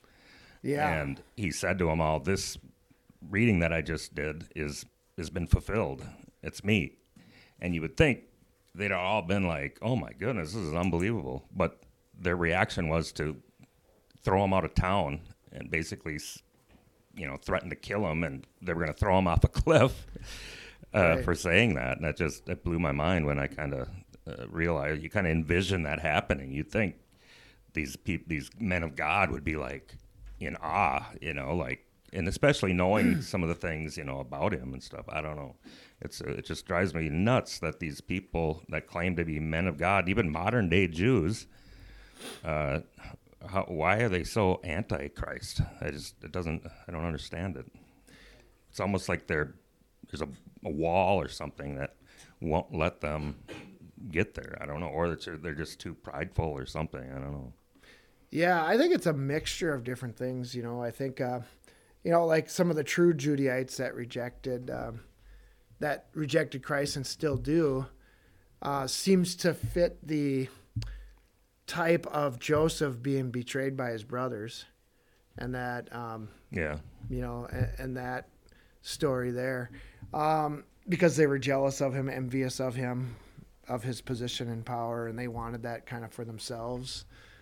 Yeah. And he said to them all, this reading that I just did is has been fulfilled. It's me. And you would think they'd all been like, oh my goodness, this is unbelievable. But their reaction was to throw him out of town and basically, you know, threaten to kill him, and they were going to throw him off a cliff uh, Right. for saying that. And that just that blew my mind when I kind of uh, realized, you kind of envision that happening. You'd think these people, these men of God would be like in awe, you know, like, and especially knowing some of the things, you know, about him and stuff. I don't know. It's uh, it just drives me nuts that these people that claim to be men of God, even modern day Jews, uh, how, why are they so anti-Christ? I just, it doesn't, I don't understand it. It's almost like they're, there's a, a wall or something that won't let them get there. I don't know. Or that they're just too prideful or something. I don't know. Yeah, I think it's a mixture of different things. You know, I think, uh, you know, like some of the true Judaites that rejected, um, that rejected Christ and still do, uh, seems to fit the type of Joseph being betrayed by his brothers, and that, um, Yeah. you know, and, and that story there, um, because they were jealous of him, envious of him, of his position and power, and they wanted that kind of for themselves.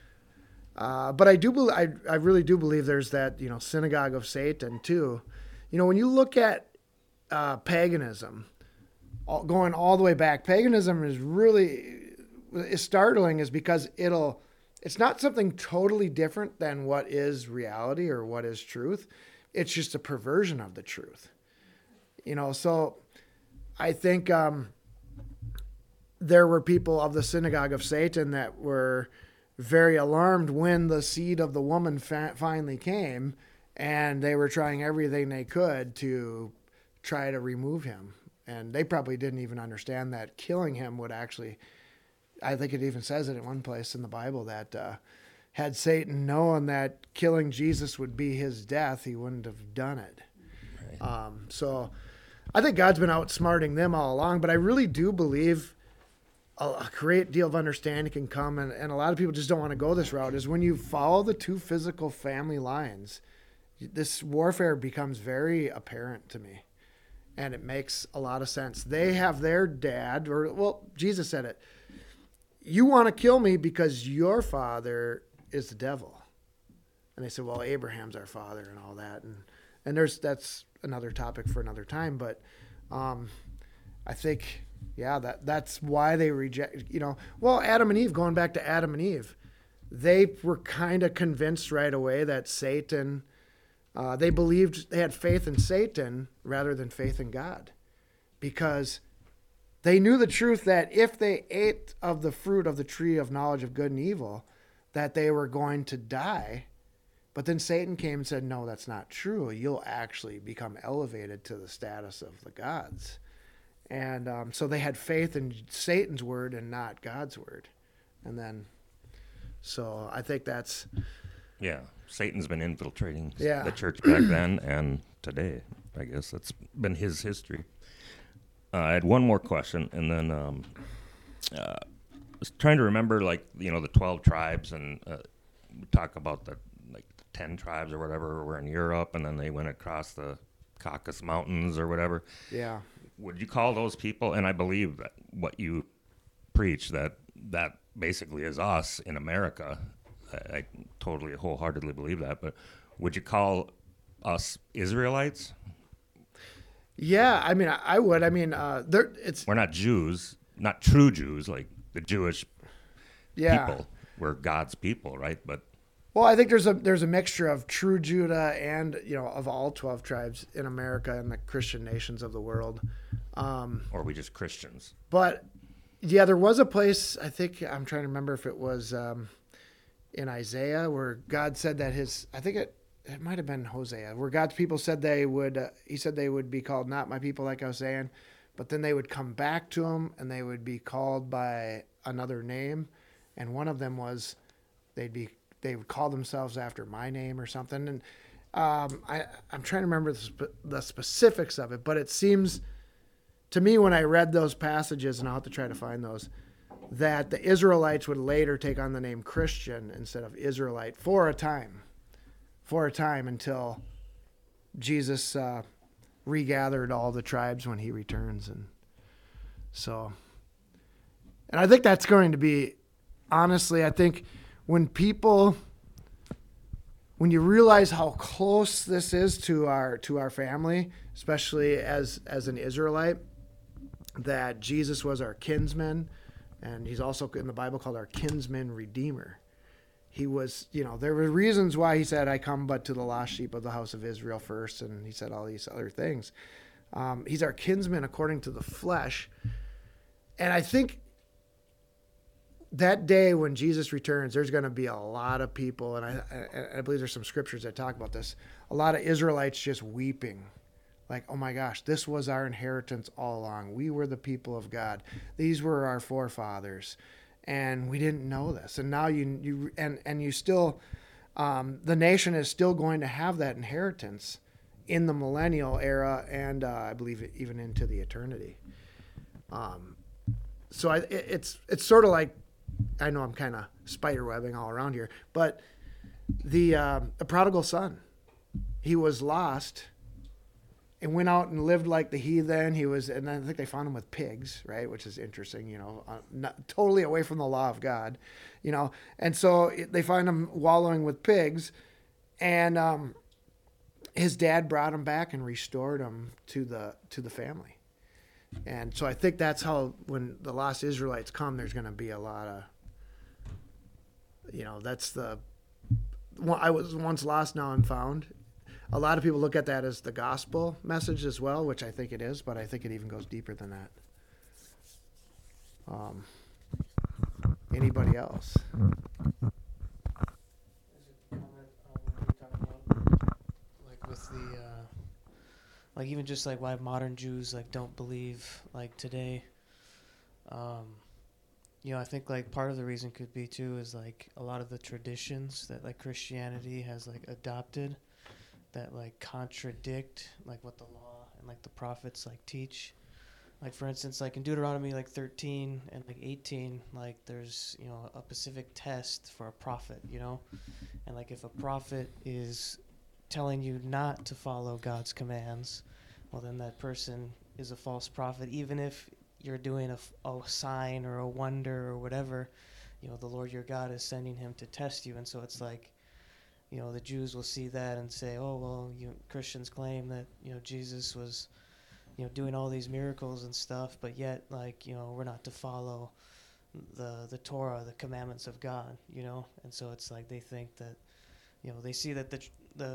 Uh, but I do, be- I, I really do believe there's that, you know, synagogue of Satan too. You know, when you look at uh, paganism, all, going all the way back, paganism is really is startling, is because it'll, it's not something totally different than what is reality or what is truth. It's just a perversion of the truth. You know, so I think um, there were people of the synagogue of Satan that were very alarmed when the seed of the woman fa- finally came, and they were trying everything they could to try to remove him. And they probably didn't even understand that killing him would actually, I think it even says it in one place in the Bible that uh, had Satan known that killing Jesus would be his death, he wouldn't have done it. Right. Um, so I think God's been outsmarting them all along, but I really do believe a, a great deal of understanding can come, and, and a lot of people just don't want to go this route, is when you follow the two physical family lines, this warfare becomes very apparent to me. And it makes a lot of sense. They have their dad, or, well, Jesus said it. You want to kill me because your father is the devil. And they said, well, Abraham's our father and all that. And and there's that's another topic for another time. But um, I think, yeah, that that's why they reject, you know. Well, Adam and Eve, going back to Adam and Eve, they were kind of convinced right away that Satan, uh, they believed, they had faith in Satan rather than faith in God. Because They knew the truth that if they ate of the fruit of the tree of knowledge of good and evil, that they were going to die. But then Satan came and said, no, that's not true. You'll actually become elevated to the status of the gods. And um, so they had faith in Satan's word and not God's word. And then, so I think that's... Yeah, Satan's been infiltrating Yeah. the church back then and today. I guess that's been his history. Uh, I had one more question, and then um, uh, I was trying to remember, like, you know, the twelve tribes, and uh, we talk about the, like, the ten tribes or whatever were in Europe, and then they went across the Caucasus Mountains or whatever. Yeah. Would you call those people, and I believe that what you preach, that that basically is us in America. I, I totally wholeheartedly believe that, but would you call us Israelites? Yeah, I mean, I, I would. I mean, uh, there, it's... We're not Jews, not true Jews, like the Jewish yeah. people. We're God's people, right? But Well, I think there's a there's a mixture of true Judah and, you know, of all twelve tribes in America and the Christian nations of the world. Um, or are we just Christians? but yeah, there was a place, I think, I'm trying to remember if it was um, in Isaiah, where God said that his, I think it, it might have been Hosea, where God's people said they would, uh, he said they would be called not my people, like I was saying, but then they would come back to him and they would be called by another name. And one of them was, they'd be, they would call themselves after my name or something. And um, I, I'm trying to remember the, spe- the specifics of it, but it seems to me when I read those passages, and I'll have to try to find those, that the Israelites would later take on the name Christian instead of Israelite for a time, for a time until Jesus uh, regathered all the tribes when he returns. And so, and I think that's going to be, honestly, I think when people, when you realize how close this is to our, to our family, especially as, as an Israelite, that Jesus was our kinsman, and he's also in the Bible called our kinsman redeemer. He was, you know, there were reasons why he said, I come but to the lost sheep of the house of Israel first, and he said all these other things. Um, he's our kinsman according to the flesh. And I think that day when Jesus returns, there's going to be a lot of people, and I, I, I believe there's some scriptures that talk about this, a lot of Israelites just weeping. Like, oh my gosh, this was our inheritance all along. We were the people of God. These were our forefathers, and we didn't know this. And now you, you and, and you still, um, the nation is still going to have that inheritance in the millennial era, and uh, I believe even into the eternity. Um, so I, it, it's it's sort of like, I know I'm kind of spiderwebbing all around here, but the uh, the prodigal son, he was lost and went out and lived like the heathen. He was, and I think they found him with pigs, right? Which is interesting, you know, uh, not totally away from the law of God, you know. And so it, they find him wallowing with pigs, and um, his dad brought him back and restored him to the to the family. And so I think that's how, when the lost Israelites come, there's going to be a lot of, you know, that's the, I was once lost, now I'm found. A lot of people look at that as the gospel message as well, which I think it is, but I think it even goes deeper than that. Um, anybody else? Like with the, uh, like even just like why modern Jews like don't believe like today. Um, you know, I think like part of the reason could be too is like a lot of the traditions that like Christianity has like adopted that like contradict like what the law and like the prophets like teach. Like for instance, like in Deuteronomy like thirteen and like eighteen, like there's, you know, a specific test for a prophet, you know? And like if a prophet is telling you not to follow God's commands, well then that person is a false prophet. Even if you're doing a, f- a sign or a wonder or whatever, you know, the Lord your God is sending him to test you. And so it's like, you know, the Jews will see that and say, oh, well, you Christians claim that, you know, Jesus was, you know, doing all these miracles and stuff, but yet, like, you know, we're not to follow the the Torah, the commandments of God, you know? And so it's like they think that, you know, they see that the the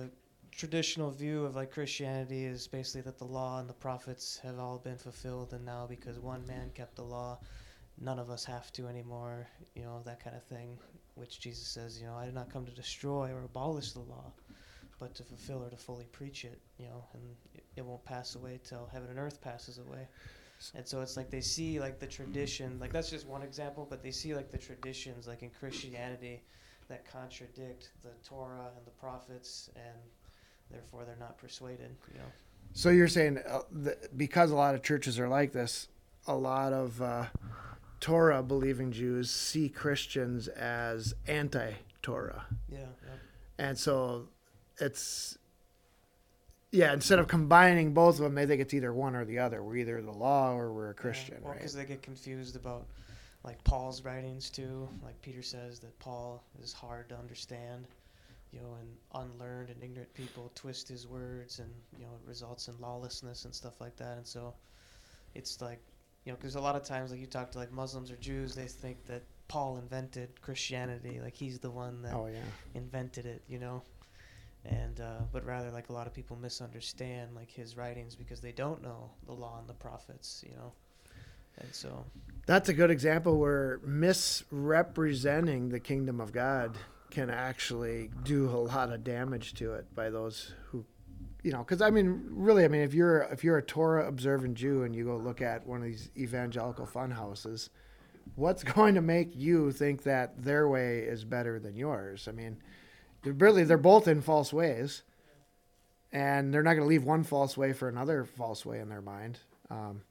traditional view of like Christianity is basically that the law and the prophets have all been fulfilled, and now because one man kept the law, none of us have to anymore, you know, that kind of thing, which Jesus says, you know, I did not come to destroy or abolish the law, but to fulfill or to fully preach it, you know, and it, it won't pass away till heaven and earth passes away. And so it's like they see like the tradition, like that's just one example, but they see like the traditions like in Christianity that contradict the Torah and the prophets, and therefore they're not persuaded, you know. So you're saying uh, th- because a lot of churches are like this, a lot of uh, Torah believing Jews see Christians as anti-Torah. Yeah, yeah. And so it's, yeah, instead of combining both of them, they think it's either one or the other. We're either the law or we're a Christian, yeah. Well, because right? they get confused about like Paul's writings too. Like Peter says that Paul is hard to understand, you know, and unlearned and ignorant people twist his words, and you know it results in lawlessness and stuff like that. And so it's like, you know, because a lot of times like you talk to like Muslims or Jews, they think that Paul invented Christianity, like he's the one that Oh, yeah. invented it, you know. And uh, but rather like a lot of people misunderstand like his writings because they don't know the law and the prophets, you know. And so That's a good example where misrepresenting the kingdom of God can actually do a lot of damage to it by those who, you know, because I mean, really, I mean, if you're if you're a Torah observant Jew and you go look at one of these evangelical fun houses, what's going to make you think that their way is better than yours? I mean, really, they're both in false ways, and they're not going to leave one false way for another false way in their mind. Um,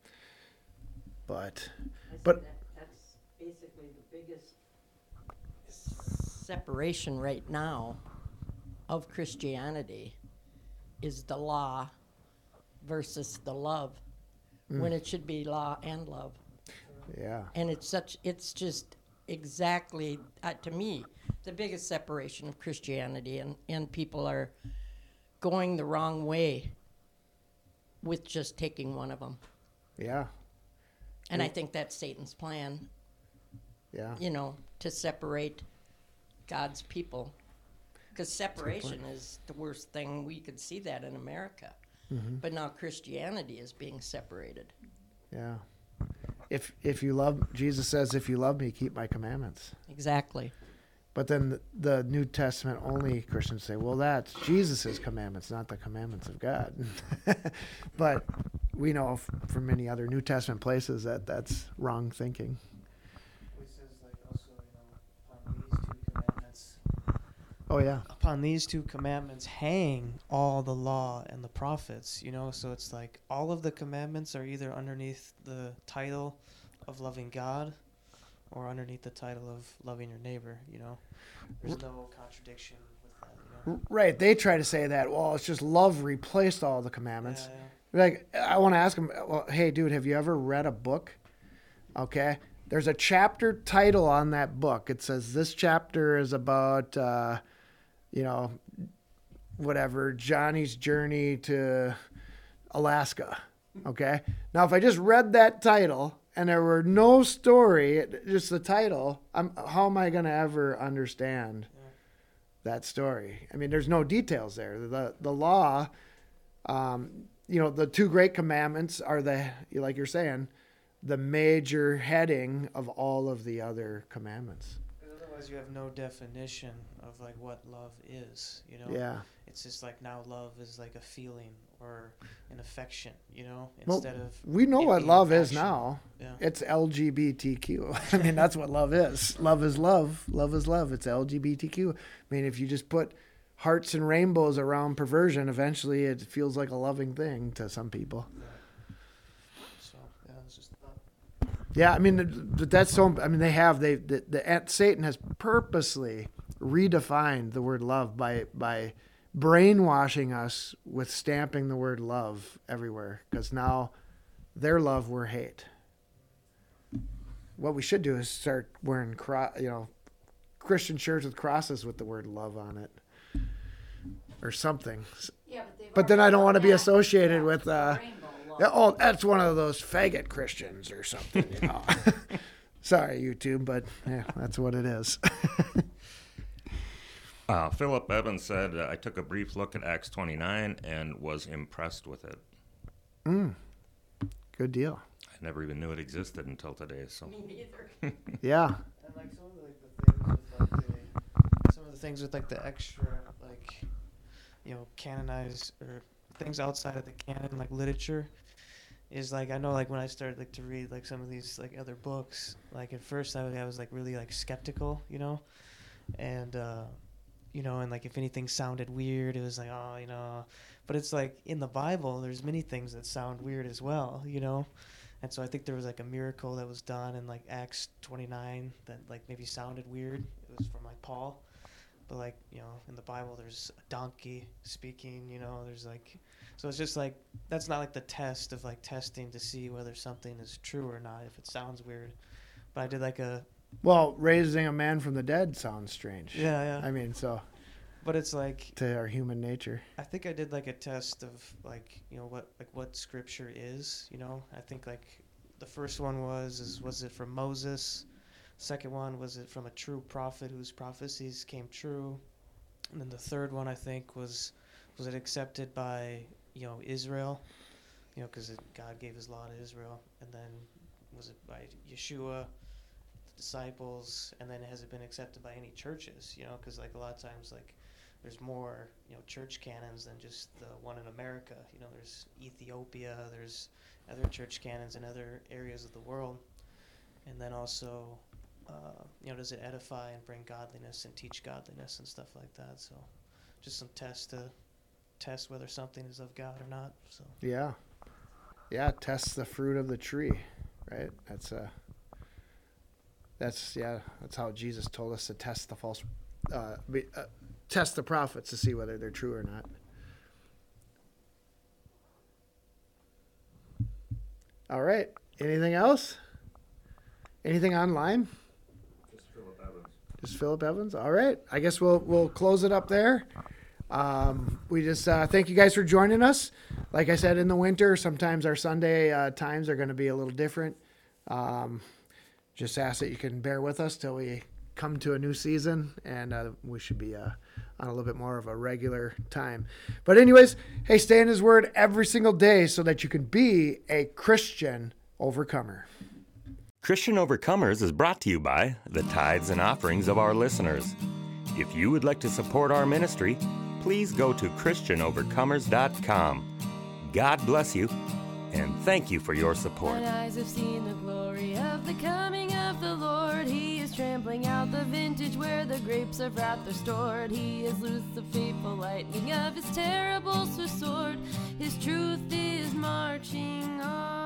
but, I see but that, that's basically the biggest separation right now of Christianity is the law versus the love, when it should be law and love. yeah, And it's such, it's just exactly, uh, to me, the biggest separation of Christianity, and, and people are going the wrong way with just taking one of them. yeah, And I think that's Satan's plan, yeah. you know, to separate God's people. Because separation is the worst thing. We could see that in America. Mm-hmm. But now Christianity is being separated. Yeah. If if you love, Jesus says, if you love me, keep my commandments. Exactly. But then the, the New Testament only Christians say, well, that's Jesus' commandments, not the commandments of God. But we know f- from many other New Testament places that that's wrong thinking. it says like also, you know, upon these two commandments Oh, yeah. upon these two commandments hang all the law and the prophets, you know. So it's like all of the commandments are either underneath the title of loving God or underneath the title of loving your neighbor, you know. There's no contradiction with that, you know. Right. They try to say that, well, it's just love replaced all the commandments. Yeah, yeah. Like, I want to ask them, well, hey, dude, have you ever read a book? Okay. There's a chapter title on that book. It says this chapter is about, uh, you know, whatever, Johnny's journey to Alaska. Okay. Now, if I just read that title and there were no story, just the title, I'm, how am I going to ever understand that story? I mean, there's no details there. The, the law, um, you know, the two great commandments are the, like you're saying, the major heading of all of the other commandments. Otherwise, you have no definition of like what love is, you know. Yeah. It's just like now love is like a feeling or an affection, you know, Well, instead of we know it what being love is action. now. Yeah. It's L G B T Q. I mean, that's what love is. Love is love. Love is love. It's L G B T Q. I mean, if you just put hearts and rainbows around perversion, eventually it feels like a loving thing to some people. So yeah, it's just Yeah, I mean, th- that's so. I mean, they have they the, the Satan has purposely redefined the word love by by brainwashing us with stamping the word love everywhere, because now their love we're hate. What we should do is start wearing cro- you know Christian shirts with crosses with the word love on it, or something. Yeah, but, they've But then I already don't want to done be that. associated Yeah, with. Uh, rainbow love. Yeah, oh, that's one of those faggot Christians or something, you know. Sorry, YouTube, but yeah, that's what it is. Uh, Philip Evans said, uh, I took a brief look at Acts twenty-nine and was impressed with it. Mm. Good deal. I never even knew it existed until today. So Me neither. Yeah. And like some of the, like the things with like the some of the things with like the extra like you know canonized or things outside of the canon like literature is like I know like when I started like to read like some of these like other books like at first I was, I was like really like skeptical, you know, and uh you know, and like if anything sounded weird, it was like, oh, you know, but it's like in the Bible, there's many things that sound weird as well, you know, and so I think there was like a miracle that was done in like Acts twenty-nine that like maybe sounded weird. It was from like Paul, but like you know, in the Bible, there's a donkey speaking, you know, there's like, so it's just like that's not like the test of like testing to see whether something is true or not if it sounds weird, but I did like a Well, raising a man from the dead sounds strange. yeah yeah, I mean, so but it's like to our human nature. I think I did like a test of like you know what like what scripture is, you know. I think like the first one was is was it from Moses? Second one was it from a true prophet whose prophecies came true? And then the third one I think was was it accepted by you know Israel, you know, because God gave His law to Israel. And then was it by Yeshua, the disciples? And then has it been accepted by any churches? You know, because like a lot of times like there's more, you know, church canons than just the one in America. You know, there's Ethiopia, there's other church canons in other areas of the world. And then also, uh, you know, does it edify and bring godliness and teach godliness and stuff like that? So just some tests to test whether something is of God or not. So Yeah. Yeah, test the fruit of the tree, right? That's uh that's yeah, that's how Jesus told us to test the false uh, be, uh test the prophets to see whether they're true or not. All right. Anything else? Anything online? Just Philip Evans. Just Philip Evans. All right. I guess we'll we'll close it up there. Um, we just uh, thank you guys for joining us. Like I said, in the winter, sometimes our Sunday uh, times are going to be a little different. Um, just ask that you can bear with us till we come to a new season, and uh, we should be uh, on a little bit more of a regular time. But anyways, hey, stay in His Word every single day so that you can be a Christian overcomer. Christian Overcomers is brought to you by the tithes and offerings of our listeners. If you would like to support our ministry, please go to christian overcomers dot com. God bless you, and thank you for your support. Mine eyes have seen the glory of the coming of the Lord. He is trampling out the vintage where the grapes of wrath are stored. He has loosed the fateful lightning of His terrible sword. His truth is marching on.